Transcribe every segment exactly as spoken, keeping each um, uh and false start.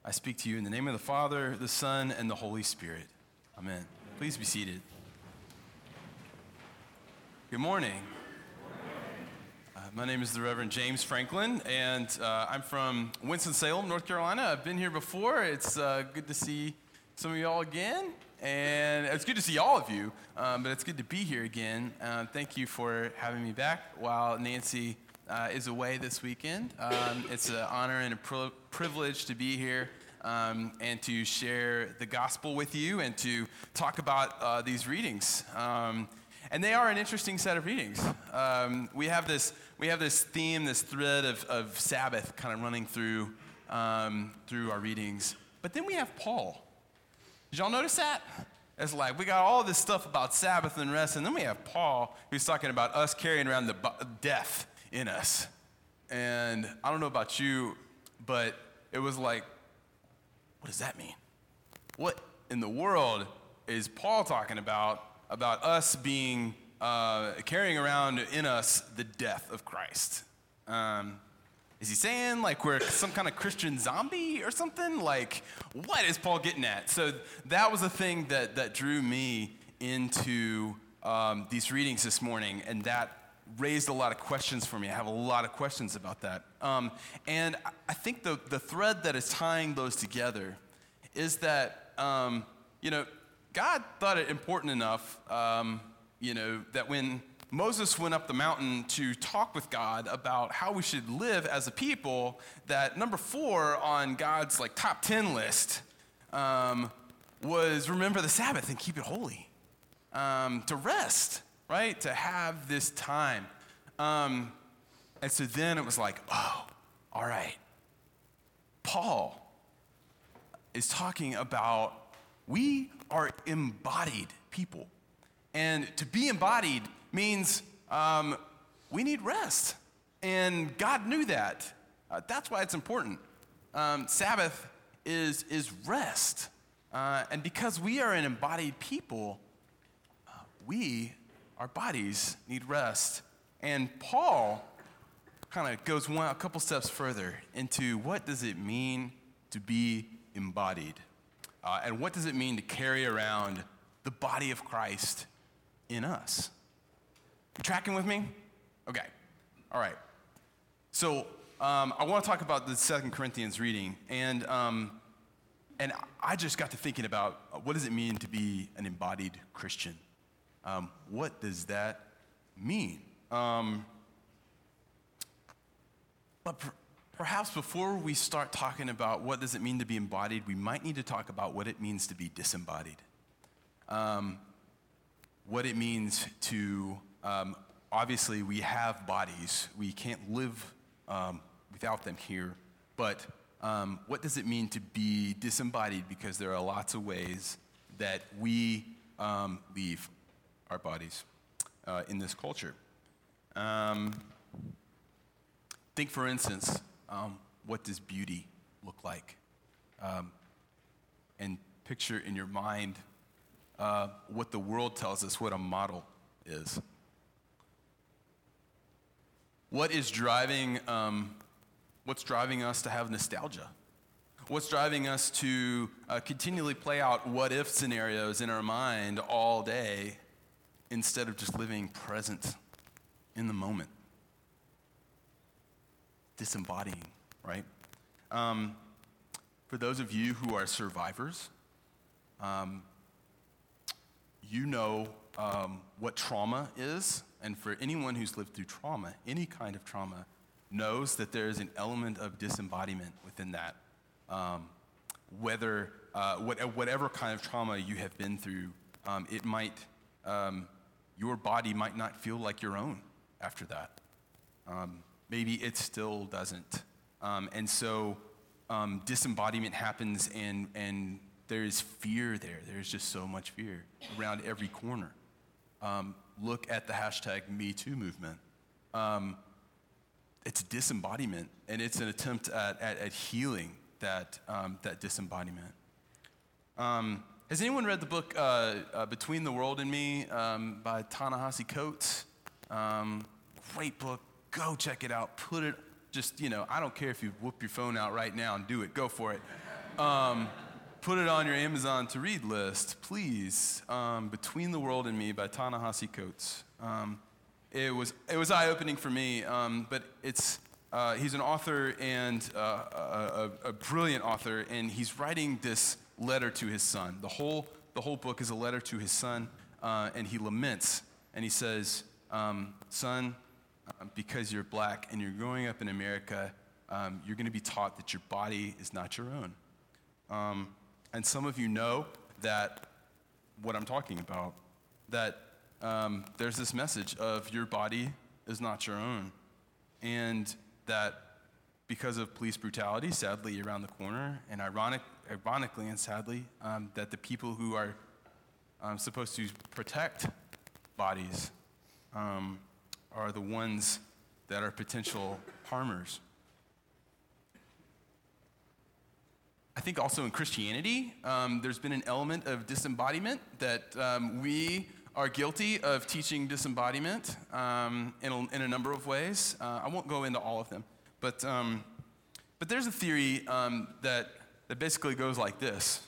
I speak to you in the name of the Father, the Son, and the Holy Spirit. Amen. Please be seated. Good morning. Uh, my name is the Reverend James Franklin, and uh, I'm from Winston-Salem, North Carolina. I've been here before. It's uh, good to see some of y'all again, and it's good to see all of you, um, but it's good to be here again. Uh, thank you for having me back while Nancy uh, is away this weekend. Um, it's an honor and a pri- privilege to be here um, and to share the gospel with you and to talk about uh, these readings. Um, And they are an interesting set of readings. Um, we have this we have this theme, this thread of, of Sabbath kind of running through um, through our readings. But then we have Paul. Did y'all notice that? It's like we got all this stuff about Sabbath and rest, and then we have Paul who's talking about us carrying around the bu- death in us. And I don't know about you, but it was like, what does that mean? What in the world is Paul talking about? About us being, uh, carrying around in us the death of Christ. Um, is he saying like we're some kind of Christian zombie or something? Like, what is Paul getting at? So that was the thing that, that drew me into um, these readings this morning, and that raised a lot of questions for me. I have a lot of questions about that. Um, and I think the, the thread that is tying those together is that, um, you know, God thought it important enough, um, you know, that when Moses went up the mountain to talk with God about how we should live as a people, that number four on God's like top ten list um, was remember the Sabbath and keep it holy, um, to rest, right, to have this time. Um, and so then it was like, oh, all right, Paul is talking about we are embodied people. And to be embodied means um, we need rest. And God knew that. Uh, that's why it's important. Um, Sabbath is, is rest. Uh, and because we are an embodied people, uh, we, our bodies, need rest. And Paul kind of goes one, a couple steps further into what does it mean to be embodied? Uh, and what does it mean to carry around the body of Christ in us? You tracking with me? Okay. All right. So um, I want to talk about the Second Corinthians reading. And, um, and I just got to thinking about uh, what does it mean to be an embodied Christian? Um, what does that mean? Um, but per- Perhaps before we start talking about what does it mean to be embodied, we might need to talk about what it means to be disembodied. Um, what it means to, um, obviously we have bodies. We can't live um, without them here. But um, what does it mean to be disembodied? Because there are lots of ways that we um, leave our bodies uh, in this culture. Um, think, for instance, Um, what does beauty look like? Um, and picture in your mind uh, what the world tells us what a model is. What is driving, um, what's driving us to have nostalgia? What's driving us to uh, continually play out what-if scenarios in our mind all day instead of just living present in the moment? Disembodying, right? Um, for those of you who are survivors, um, you know um, what trauma is, and for anyone who's lived through trauma, any kind of trauma, knows that there is an element of disembodiment within that. Um, whether, uh, what, whatever kind of trauma you have been through, um, it might, um, your body might not feel like your own after that. Um, Maybe it still doesn't. Um, and so um, disembodiment happens and, and there is fear there. There's just so much fear around every corner. Um, look at the hashtag Me Too movement. Um, it's disembodiment, and it's an attempt at, at, at healing that, um, that disembodiment. Um, has anyone read the book uh, uh, Between the World and Me um, by Ta-Nehisi Coates? Um, great book. Go check it out. Put it, just, you know, I don't care if you whip your phone out right now and do it. Go for it. um, put it on your Amazon to read list, please. Um, Between the World and Me by Ta-Nehisi Coates. Um, it was it was eye-opening for me, um, but it's uh, he's an author and uh, a, a, a brilliant author, and he's writing this letter to his son. The whole the whole book is a letter to his son, uh, and he laments, and he says, um, son, uh, because you're black and you're growing up in America, um, you're going to be taught that your body is not your own. Um, and some of you know that what I'm talking about, that um, there's this message of your body is not your own, and that because of police brutality, sadly, around the corner, and ironic, ironically and sadly, um, that the people who are um, supposed to protect bodies um, are the ones that are potential harmers. I think also in Christianity, um, there's been an element of disembodiment, that um, we are guilty of teaching disembodiment um, in, a, in a number of ways. Uh, I won't go into all of them, but um, but there's a theory um, that that basically goes like this: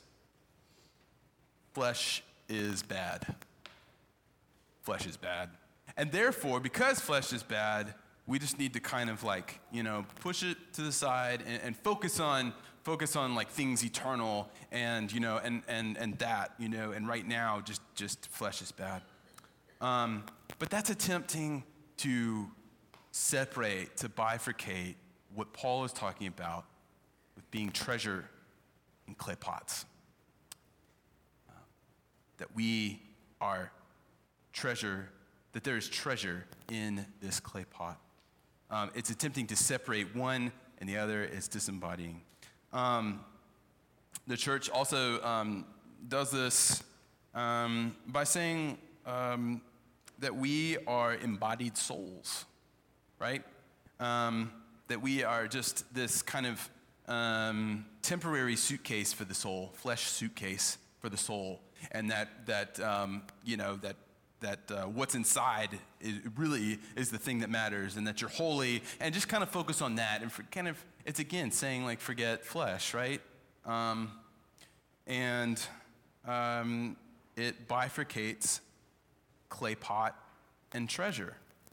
flesh is bad. Flesh is bad, and therefore, because flesh is bad, we just need to kind of like you know push it to the side and, and focus on. Focus on like things eternal and you know and and and that you know and right now just just flesh is bad, um, but that's attempting to separate, to bifurcate what Paul is talking about with being treasure in clay pots. Uh, that we are treasure, that there is treasure in this clay pot. Um, it's attempting to separate one, and the other is disembodying. Um, the church also um, does this um, by saying um, that we are embodied souls, right? Um, that we are just this kind of um, temporary suitcase for the soul, flesh suitcase for the soul, and that that um, you know that that uh, what's inside is, really is the thing that matters, and that you're holy, and just kind of focus on that, and for kind of, it's again saying like forget flesh, right? Um, and um, it bifurcates clay pot and treasure.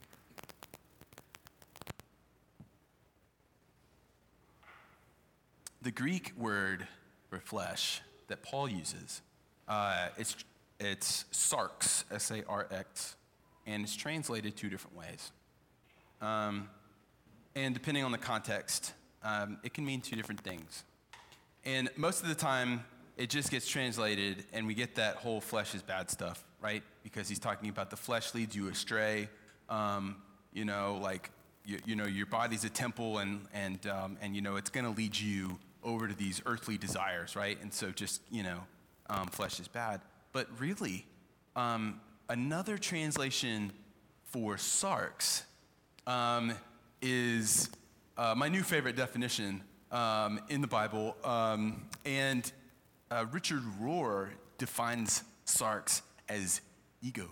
The Greek word for flesh that Paul uses, uh, it's It's sarx, S A R X, and it's translated two different ways. Um, and depending on the context, um, it can mean two different things. And most of the time, it just gets translated, and we get that whole flesh is bad stuff, right? Because he's talking about the flesh leads you astray. Um, you know, like, you, you know, your body's a temple, and, and, um, and you know, it's going to lead you over to these earthly desires, right? And so just, you know, um, flesh is bad. But really, um, another translation for sarx um, is uh, my new favorite definition um, in the Bible. Um, and uh, Richard Rohr defines sarx as ego.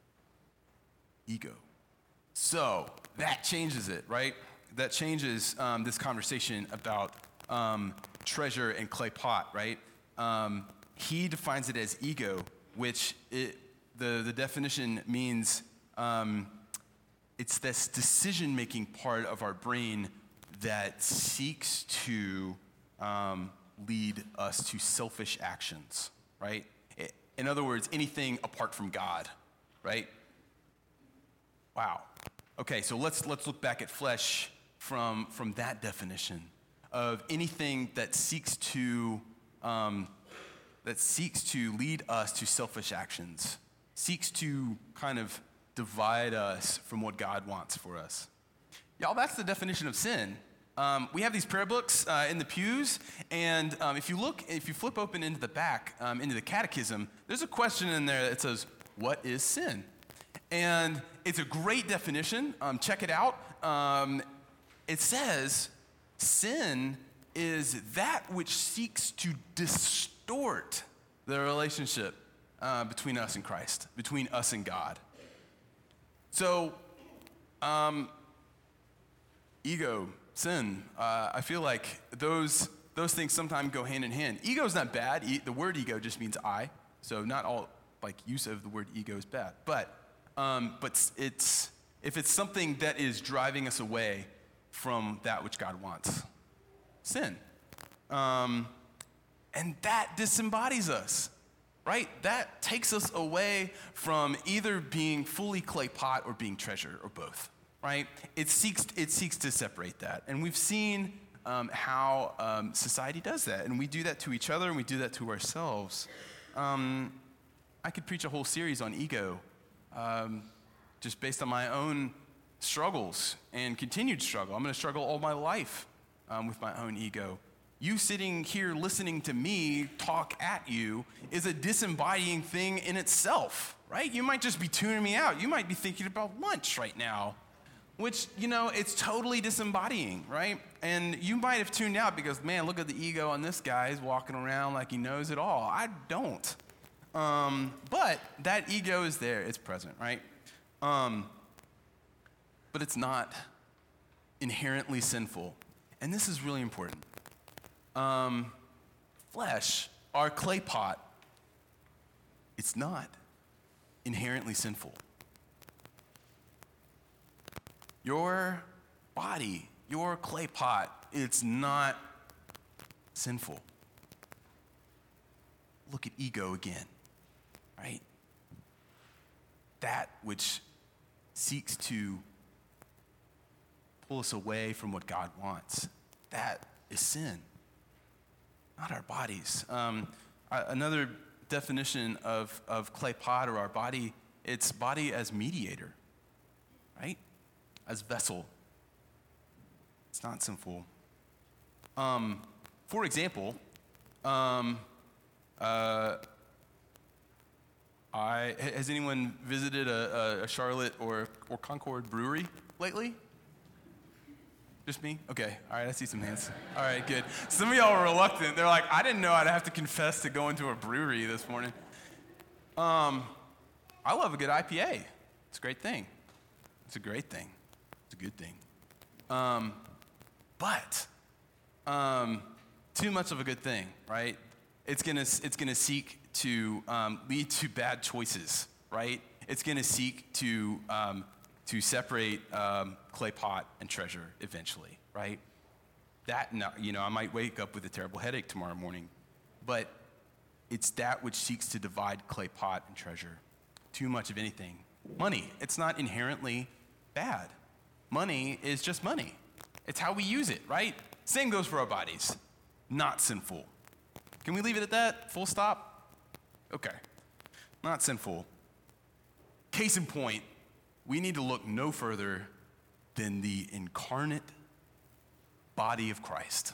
Ego. So that changes it, right? That changes um, this conversation about um, treasure and clay pot, right? Um, He defines it as ego, which it, the, the definition means um, it's this decision-making part of our brain that seeks to um, lead us to selfish actions, right? It, in other words, anything apart from God, right? Wow. Okay, so let's let's look back at flesh from from that definition of anything that seeks to um, that seeks to lead us to selfish actions, seeks to kind of divide us from what God wants for us. Y'all, that's the definition of sin. Um, we have these prayer books uh, in the pews, and um, if you look, if you flip open into the back, um, into the catechism, there's a question in there that says, what is sin? And it's a great definition. Um, check it out. Um, it says, sin is that which seeks to distort the relationship uh, between us and Christ, between us and God. So, um, ego, sin, uh, I feel like those those things sometimes go hand in hand. Ego is not bad. E- the word ego just means I. So not all like use of the word ego is bad. But um, but it's if it's something that is driving us away from that which God wants, sin. Um, and that disembodies us, right? That takes us away from either being fully clay pot or being treasure or both, right? It seeks, it seeks to separate that. And we've seen um, how um, society does that. And we do that to each other and we do that to ourselves. Um, I could preach a whole series on ego um, just based on my own struggles and continued struggle. I'm going to struggle all my life um, with my own ego. You sitting here listening to me talk at you is a disembodying thing in itself, right? You might just be tuning me out. You might be thinking about lunch right now, which, you know, it's totally disembodying, right? And you might have tuned out because, man, look at the ego on this guy. He's walking around like he knows it all. I don't. Um, but that ego is there. It's present, right? Um, but it's not inherently sinful. And this is really important. Um, flesh, our clay pot, it's not inherently sinful. Your body, your clay pot, it's not sinful. Look at ego again, right? That which seeks to pull us away from what God wants, that is sin. Not our bodies. Um, another definition of, of clay pot or our body, it's body as mediator, right? As vessel. It's not sinful. Um, for example, um, uh, I, has anyone visited a, a Charlotte or, or Concord brewery lately? Just me? Okay, all right, I see some hands. All right, good. Some of y'all were reluctant. They're like, I didn't know I'd have to confess to going to a brewery this morning. Um, I love a good I P A. It's a great thing. It's a great thing. It's a good thing. Um, but um, too much of a good thing, right? It's gonna, it's gonna seek to um, lead to bad choices, right? It's gonna seek to um, to separate um, clay pot and treasure eventually, right? That, you know, I might wake up with a terrible headache tomorrow morning, but it's that which seeks to divide clay pot and treasure. Too much of anything. Money, it's not inherently bad. Money is just money. It's how we use it, right? Same goes for our bodies. Not sinful. Can we leave it at that? Full stop? Okay. Not sinful. Case in point, we need to look no further than the incarnate body of Christ.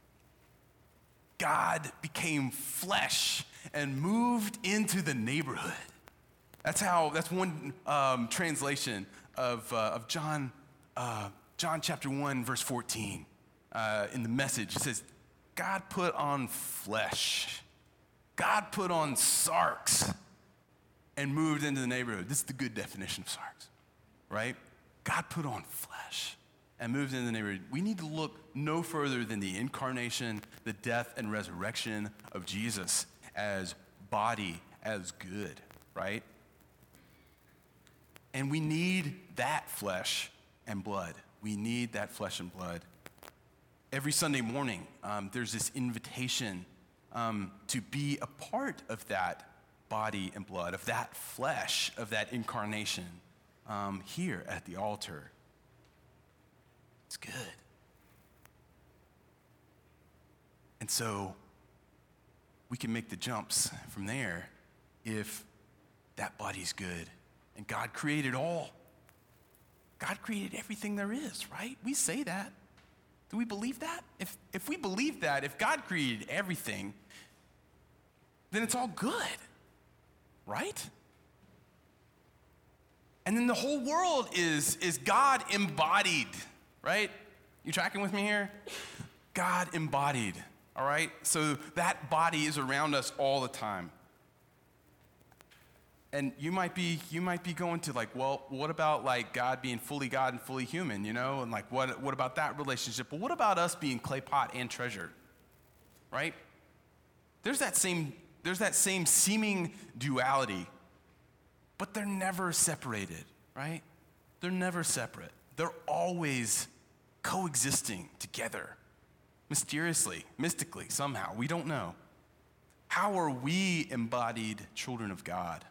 God became flesh and moved into the neighborhood. That's how, that's one um, translation of, uh, of John, uh, John chapter one, verse fourteen. Uh, in the Message, it says, God put on flesh. God put on sarks and moved into the neighborhood. This is the good definition of sarks. Right? God put on flesh and moved into the neighborhood. We need to look no further than the incarnation, the death and resurrection of Jesus as body, as good, right? And we need that flesh and blood. We need that flesh and blood. Every Sunday morning, um, there's this invitation um, to be a part of that body and blood, of that flesh, of that incarnation. Um, here at the altar. It's good. And so we can make the jumps from there if that body's good. And God created all. God created everything there is, right? We say that. Do we believe that? If, if we believe that, if God created everything, then it's all good, right? And then the whole world is, is God embodied, right? You tracking with me here? God embodied, all right? So that body is around us all the time. And you might be you might be going to like, well, what about like God being fully God and fully human, you know? And like, what what about that relationship? But what about us being clay pot and treasure? right? There's that same, there's that same seeming duality, but they're never separated, right? They're never separate. They're always coexisting together, mysteriously, mystically, somehow. We don't know. How are we embodied children of God?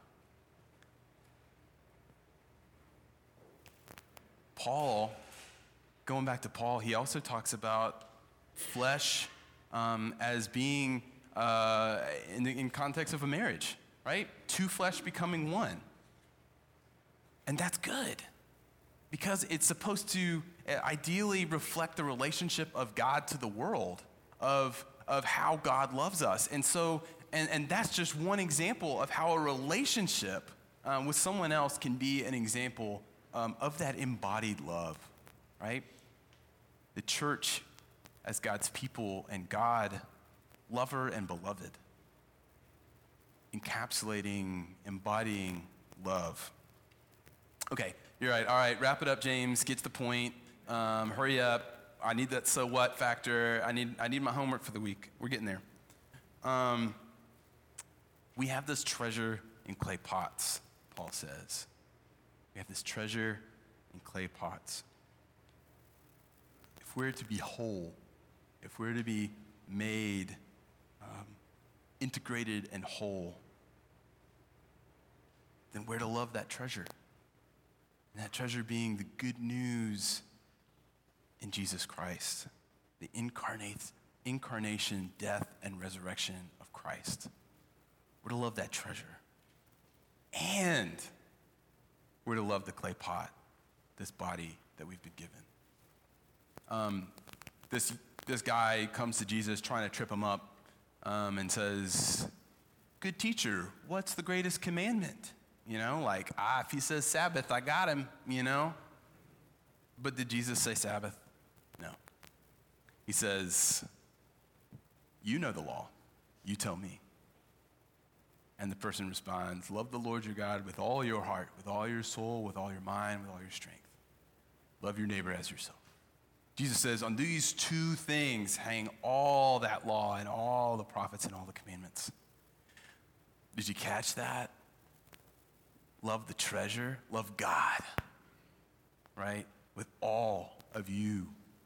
Paul, going back to Paul, he also talks about flesh um, as being uh, in, the, in context of a marriage, right? Two flesh becoming one. And that's good because it's supposed to ideally reflect the relationship of God to the world, of, of how God loves us. And so, and, and that's just one example of how a relationship um, with someone else can be an example um, of that embodied love, right? The church as God's people and God, lover and beloved, encapsulating, embodying love. Okay, you're right. All right, wrap it up, James. Get to the point. Um, hurry up. I need that so what factor. I need I need my homework for the week. We're getting there. Um, we have this treasure in clay pots, Paul says. We have this treasure in clay pots. If we're to be whole, if we're to be made um, integrated and whole, then we're to love that treasure. And that treasure being the good news in Jesus Christ, the incarnate, incarnation, death, and resurrection of Christ. We're to love that treasure. And we're to love the clay pot, this body that we've been given. Um, this, this guy comes to Jesus trying to trip him up um, and says, "Good teacher, what's the greatest commandment?" You know, like, ah, if he says Sabbath, I got him, you know. But did Jesus say Sabbath? No. He says, you know the law. You tell me. And the person responds, love the Lord your God with all your heart, with all your soul, with all your mind, with all your strength. Love your neighbor as yourself. Jesus says, on these two things hang all that law and all the prophets and all the commandments. Did you catch that? Love the treasure, love God, right? With all of you.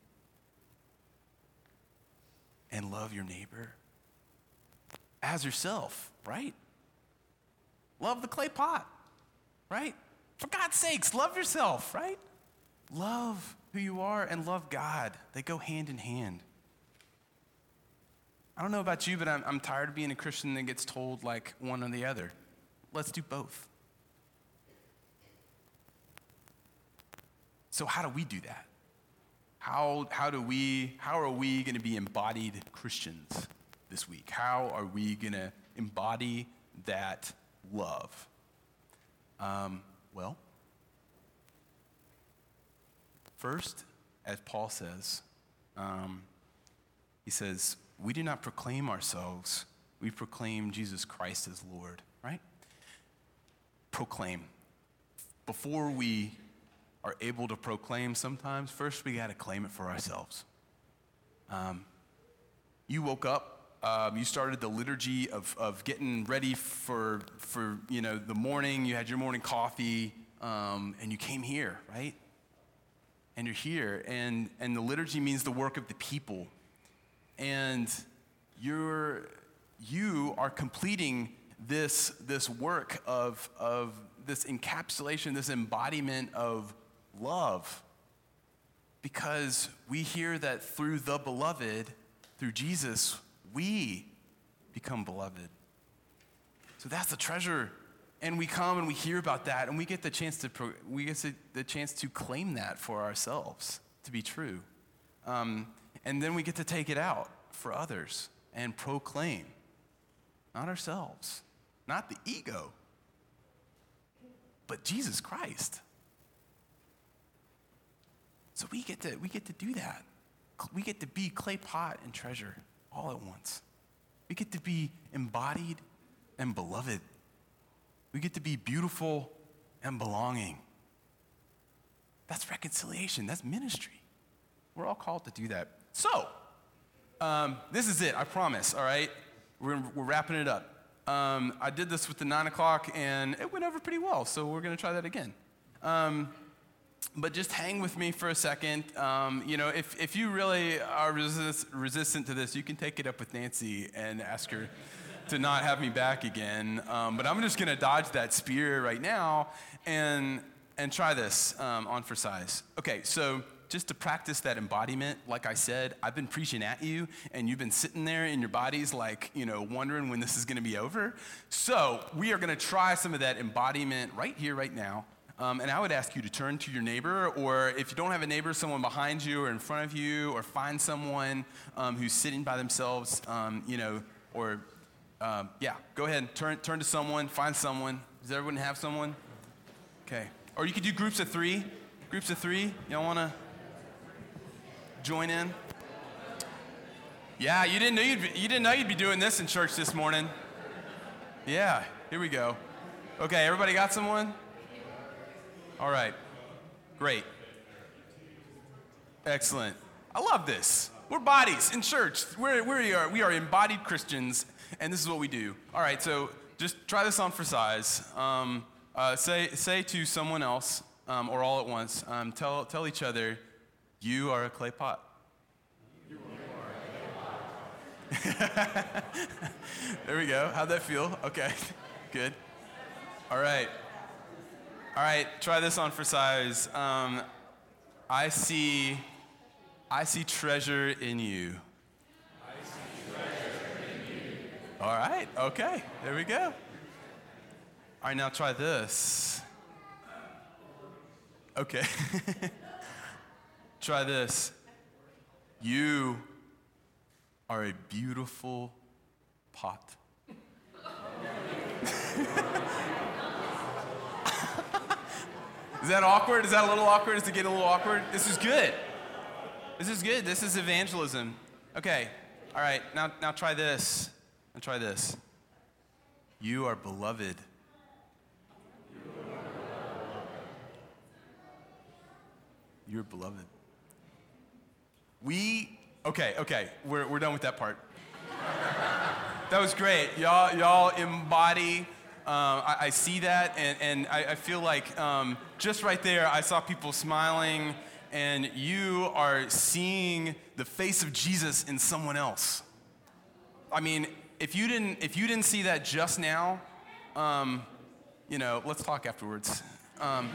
And love your neighbor as yourself, right? Love the clay pot, right? For God's sakes, love yourself, right? Love who you are and love God. They go hand in hand. I don't know about you, but I'm, I'm tired of being a Christian that gets told like one or the other. Let's do both. So how do we do that? How, how do we, how are we going to be embodied Christians this week? How are we going to embody that love? Um, well, first, as Paul says, um, he says, we do not proclaim ourselves, we proclaim Jesus Christ as Lord, right? Proclaim. Before we are able to proclaim sometimes, first we got to claim it for ourselves. Um, you woke up, um, you started the liturgy of, of getting ready for, for you know, the morning, you had your morning coffee, um, and you came here, right? And you're here, and, and the liturgy means the work of the people. And you're, you are completing this, this work of, of this encapsulation, this embodiment of love, because we hear that through the beloved, through Jesus, we become beloved. So that's the treasure, and we come and we hear about that, and we get the chance to pro- we get the chance to claim that for ourselves to be true, um, and then we get to take it out for others and proclaim, not ourselves, not the ego, but Jesus Christ. So we get to we get to do that. We get to be clay pot and treasure all at once. We get to be embodied and beloved. We get to be beautiful and belonging. That's reconciliation. That's ministry. We're all called to do that. So, Um, this is it, I promise, all right? We're, we're wrapping it up. Um, I did this with the nine o'clock, and it went over pretty well, so we're going to try that again. Um, but just hang with me for a second. Um, you know, if, if you really are resist, resistant to this, you can take it up with Nancy and ask her to not have me back again. Um, but I'm just going to dodge that spear right now and, and try this um, on for size. Okay, so just to practice that embodiment, like I said, I've been preaching at you, and you've been sitting there in your bodies like, you know, wondering when this is going to be over. So we are going to try some of that embodiment right here, right now. Um, and I would ask you to turn to your neighbor, or if you don't have a neighbor, someone behind you or in front of you, or find someone um, who's sitting by themselves, um, you know, or, um, yeah, go ahead and turn, turn to someone, find someone. Does everyone have someone? Okay. Or you could do groups of three. Groups of three. Y'all want to join in? Yeah, you didn't know you'd be, you didn't know you'd be doing this in church this morning. Yeah, here we go. Okay, everybody got someone? All right, great. Excellent. I love this. We're bodies in church. We're, we are we are embodied Christians, and this is what we do. All right, so just try this on for size. Um, uh, say say to someone else, um, or all at once. Um, tell tell each other, you are a clay pot. You are a clay pot. There we go. How'd that feel? Okay, good. All right. All right, try this on for size. Um, I see, I see treasure in you. I see treasure in you. All right, okay, there we go. All right, now try this. Okay. Try this. You are a beautiful pot. Is that awkward? Is that a little awkward? Is it getting a little awkward? This is good. This is good. This is evangelism. Okay. All right. Now, now try this. Now try this. You are beloved. You're beloved. We, okay, okay. We're, we're done with that part. That was great. Y'all, y'all embody. Um, I, I see that, and, and I, I feel like um, just right there, I saw people smiling, and you are seeing the face of Jesus in someone else. I mean, if you didn't, if you didn't see that just now, um, you know, let's talk afterwards. Um,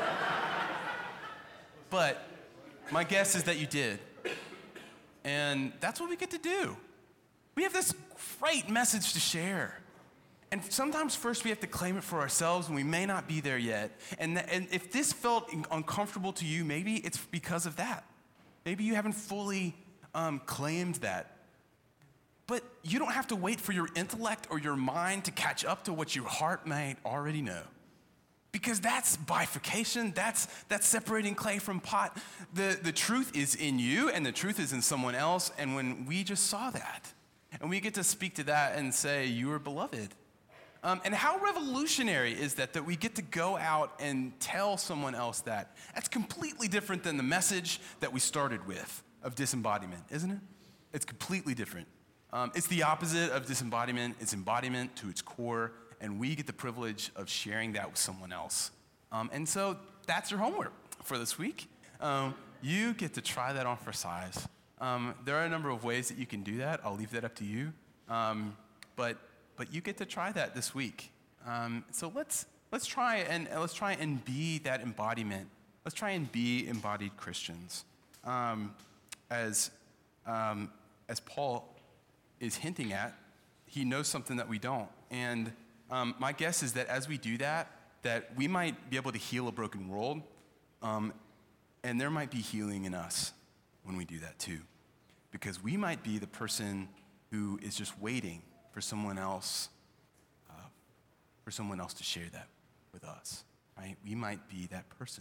but my guess is that you did, and that's what we get to do. We have this great message to share. And sometimes first we have to claim it for ourselves, and we may not be there yet. And, th- and if this felt in- uncomfortable to you, maybe it's because of that. Maybe you haven't fully um, claimed that. But you don't have to wait for your intellect or your mind to catch up to what your heart might already know. Because that's bifurcation, that's, that's separating clay from pot. The, the truth is in you, and the truth is in someone else. And when we just saw that, and we get to speak to that and say, you are beloved. Um, and how revolutionary is that, that we get to go out and tell someone else that? That's completely different than the message that we started with of disembodiment, isn't it? It's completely different. Um, it's the opposite of disembodiment. It's embodiment to its core, and we get the privilege of sharing that with someone else. Um, and so that's your homework for this week. Um, you get to try that on for size. Um, there are a number of ways that you can do that. I'll leave that up to you. Um, but But you get to try that this week. Um, so let's let's try and let's try and be that embodiment. Let's try and be embodied Christians, um, as um, as Paul is hinting at. He knows something that we don't, and um, my guess is that as we do that, that we might be able to heal a broken world, um, and there might be healing in us when we do that too, because we might be the person who is just waiting for someone else, uh, for someone else to share that with us, right? We might be that person.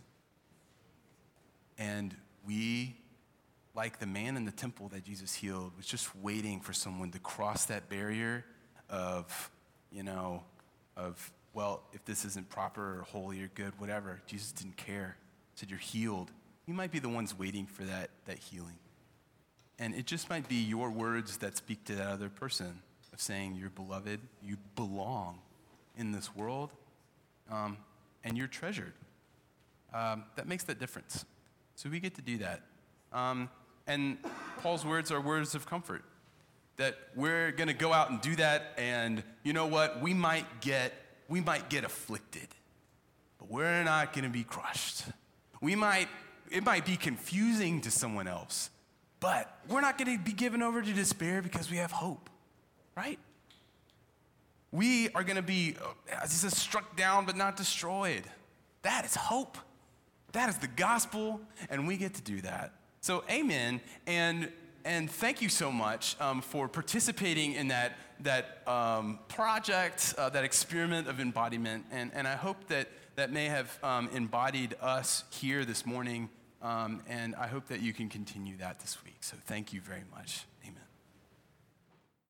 And we, like the man in the temple that Jesus healed, was just waiting for someone to cross that barrier of, you know, of, well, if this isn't proper or holy or good, whatever. Jesus didn't care. He said, you're healed. We might be the ones waiting for that, that healing. And it just might be your words that speak to that other person of saying you're beloved, you belong in this world, um, and you're treasured. Um, that makes that difference. So we get to do that. Um, and Paul's words are words of comfort, that we're going to go out and do that, and you know what? We might get, we might get afflicted, but we're not going to be crushed. We might, it might be confusing to someone else, but we're not going to be given over to despair because we have hope, right? We are going to be, as he says, struck down but not destroyed. That is hope. That is the gospel, and we get to do that. So amen, and and thank you so much um, for participating in that that um, project, uh, that experiment of embodiment, and, and I hope that that may have um, embodied us here this morning, um, and I hope that you can continue that this week. So thank you very much.